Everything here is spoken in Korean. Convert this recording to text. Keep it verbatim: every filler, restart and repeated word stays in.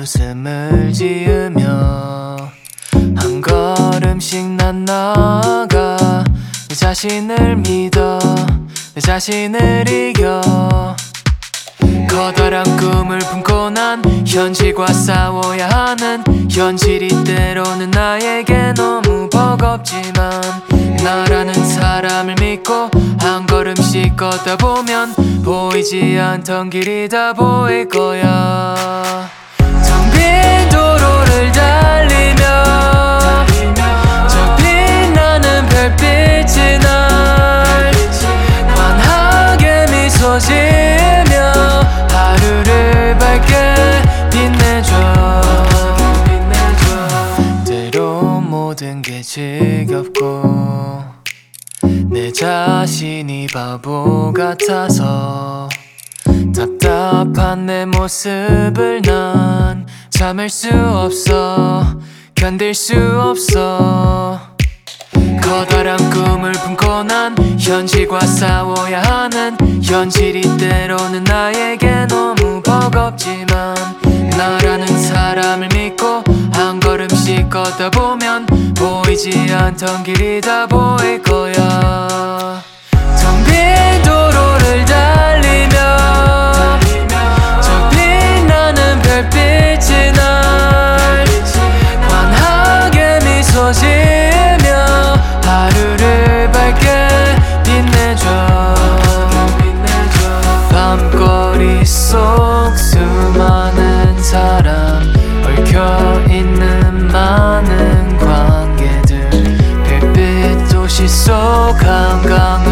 웃음을 지으며 한 걸음씩 난 나아가 내 자신을 믿어 내 자신을 이겨 커다란 꿈을 품고 난 현실과 싸워야 하는 현실이 때로는 나에게 너무 버겁지만 나라는 사람을 믿고 한 걸음씩 걷다 보면 보이지 않던 길이 다 보일 거야. 텅 빈 도로를 달리며 저 빛나는 별빛이 날 환하게 미소 지으며 하루를 밝게 빛내줘. 때로 모든 게 지겹고 내 자신이 바보 같아서 답답한 내 모습을 난 참을 수 없어 견딜 수 없어. 커다란 꿈을 품고 난 현실과 싸워야 하는 현실이 때로는 나에게 너무 버겁지만 나라는 사람을 믿고 한 걸음씩 걷다 보면 보이지 않던 길이 다 보일 거야. 텅 빈 도로를 달리며 저 빛나는 별빛이 날 환하게 미소 지으며 하루를 밝게 빛내줘. 밤거리 속 수많은 사람 얽혀있는 많은 관계들 별빛 도시 속 한강